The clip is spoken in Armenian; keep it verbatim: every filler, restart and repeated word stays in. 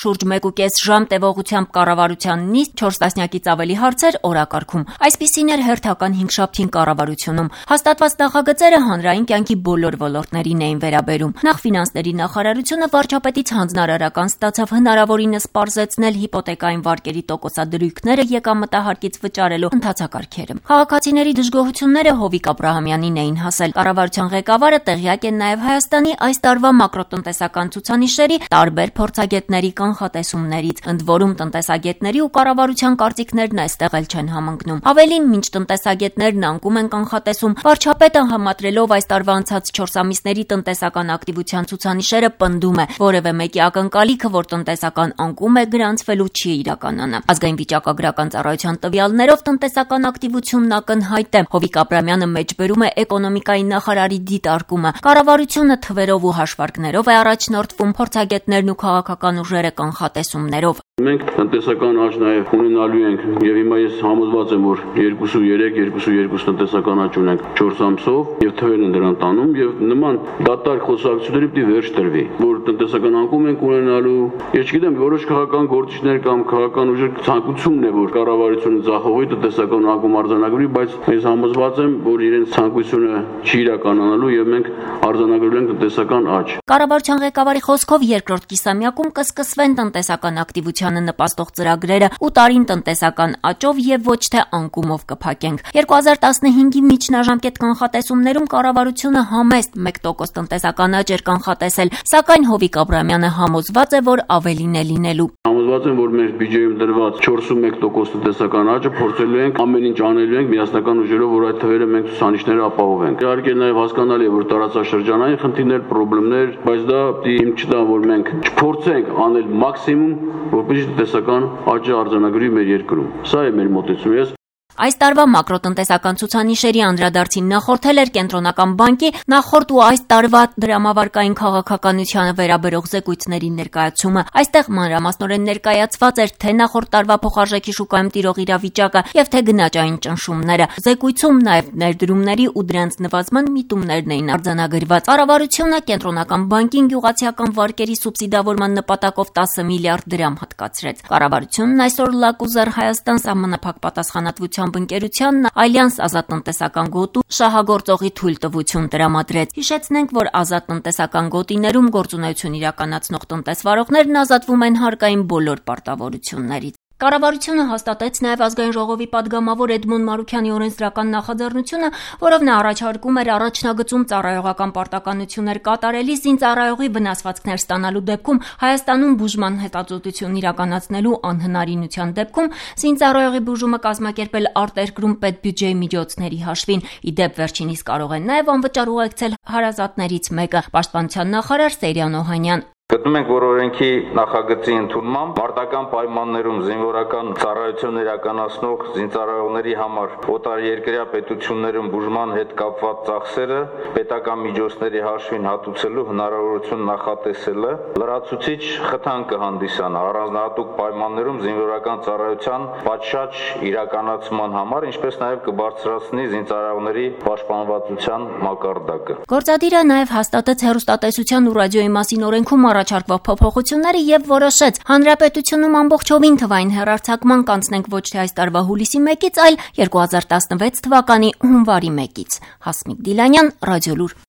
շուրջ մեկուկես ժամ տևողությամբ կառավարության նիստ, չորս տասնյակից ավելի հարցեր օրակարգում։ Այսպիսին էր հերթական հինգշաբթին կառավարությունում։ Հաստատված նախագծերը հանրային կյանքի բոլոր ոլորտներին էին վերաբերում։ Նախ ֆինանսների նախարարությունը վարչապետից հանձնարարական ստացավ հնարավորինս պարզեցնել հիպոթեկային վարկերի տոկոսադրույքները եկամտահարկից վճարելու ընթացակարգերը։ Քաղաքացիների դժգոհությունները Հովիկ Աբրահամյանին էին հասել։ Կառավարության ղեկավարը տեղյակ է նաև Հայաստանի այս տարվա մակրոտնտեսական ցուցանիշերի տարբեր փորձագետների կանխատեսումներից, ընդ որում տնտեսագետների ու կառավարության կարծիքներն այստեղ էլ չեն համընկնում։ Ավելին, մինչ տնտեսագետներն անկում են կանխատեսում, վարչապետը համատրելով այս տարվա անցած չորս ամիսների տնտեսական ակտիվության ցուցանիշերը պնդում է, որևէ մեկի ակնկալիքը, որ տնտեսական անկում է գրանցվելու, չի իրականանա։ Ազգային վիճակագրական ծառայության տվյալներով տնտեսական ակտիվությունն ակնհայտ է։ Հովիկ Աբրահամյանը մեջբերում է էկոնոմիկայի նախարարի դիտարկումը։ Կառավարությունը թվերով ու հաշվարկներով է առաջնորդվում, փորձագետներն ու քաղաքական ուժերը կանխատեսումներով։ Մենք տնտեսական աճ նաև ունենալու ենք եւ հիմա ես համոզված եմ, որ երկուսուերեք, երկուսուերկու տնտեսական աճ ունենք չորս ամսով եւ թվերն են դրան տանում եւ նման դատարկ խոսակցությունների պիտի վերջ տրվի, որ տնտեսական անկում ենք ունենալու։ Ես չգիտեմ, որոշ քաղաքական գործիչներ կամ քաղաքական ուժեր ցանկությունն է, որ կառավարությունը ձախողի տնտեսական անկում արձանագրի, բայց ես համոզված եմ, որ իրենց ցանկությունը չի իրականանալու եւ մենք արձանագրել ենք տնտեսական աճ։ Կառավարության ղեկավարի խոսքով երկրորդ կիսամյակում կսկսվեն տնտեսական ակտիվությանը նպաստող ծրագրերը ու տարին տնտեսական աճով եւ ոչ թե անկումով կփակենք։ երկու հազար տասնհինգի միջնաժամկետ կանխատեսումներում կառավարությունը համեստ մեկ տոկոս տնտեսական աճ էր կանխատեսել, սակայն Հովիկ Աբրահամյանը համոզված է, որ ավելին է լինելու։ Համոզված եմ, որ մեր բյուջեում դրված չորսունմեկ տոկոս տնտեսական աճը փորձելու ենք ամեն ինչ անելու ենք միասնական ուժերով, որ այդ թվերը մենք ցուցանիշները ապահովենք։ Իհարկե նաև հասկանալի է, որ տարածաշրջանային խնդիրներ, խնդիրներ, բայց դա պիտի իմ չտա, որ մենք չփորձենք անել մաքսիմում, որպեսզի տնտեսական աճը արձանագրի մեր երկրում։ Սա է մեր մոտեցումը։ Այս տարվա մակրոտնտեսական ցուցանիշերի անդրադարձին նախորդել էր Կենտրոնական բանկի նախորդ ու այս տարվա դրամավարկային քաղաքականությանը վերաբերող զեկույցների ներկայացումը։ Այստեղ մանրամասնորեն ներկայացված էր թե նախորդ տարվա փոխարժեքի շուկայում տիրող իրավիճակը եւ թե գնաճային ճնշումները։ Զեկույցում նաեւ ներդրումների ու դրանց նվազման միտումներն էին արձանագրված։ Կառավարությունը Կենտրոնական բանկին գյուղացիական վարկերի սուբսիդավորման նպատակով տասը միլիարդ դրամ հատկացրեց։ Կառավարությունն այսօր Լակուզար Հայաստան սահմանափակ պատասխանատվության ընկերությանն Ալյանս ազատ տնտեսական գոտու շահագործողի թույլտվություն տրամադրեց։ Հիշեցնենք, որ ազատ տնտեսական գոտիներում գործունեություն իրականացնող տնտեսվարողներն ազատվում են հարկային բոլոր պարտավորություններից։ Կառավարությունը հաստատեց նաև ազգային ժողովի падգամավոր Էդմոն Մարուքյանի օրենսդրական նախաձեռնությունը, որով նա առաջարկում էր առաջնագծում ծառայողական պարտականություններ կատարելիս զինծառայողի վնասվածքներ ստանալու դեպքում Հայաստանում բուժման հետազոտություն իրականացնելու անհնարինության դեպքում զինծառայողի բուժումը կազմակերպել արտերկրում պետբյուջեի միջոցների հաշվին։ Ի դեպ վերջինիս կարող են նաև անվճար ուղեկցել հարազատներից մեկը։ Պաշտպանության նախարար Սեյրան Օհանյան։ Գտնում ենք, որ օրենքի նախագծի ընդունմամբ մարտական պայմաններում զինվորական ծառայություն իրականացնող զինծառայողների համար օտարերկրյա պետություններում բուժման հետ կապված ծախսերը պետական միջոցների հաշվին հատուցելու հնարավորություն նախատեսելը լրացուցիչ խթան կհանդիսանա առանձնահատուկ պայմաններում զինվորական ծառայության պատշաճ իրականացման համար, ինչպես նաև կբարձրացնի զինծառայողների պաշտպանվածության մակարդակը։ Գործադիրը նաև հաստատեց հեռուստատեսության ու ռադիոյի մասին օրենքում առաջարկվող փոփոխությունները եւ որոշեց հանրապետությունում ամբողջովին թվային հեռարձակման կանցնենք ոչ թե այս տարվա հուլիսի մեկից, այլ երկու հազար տասնվեց թվականի հունվարի մեկից։ Հասմիկ Դիլանյան, Ռադիոլուր։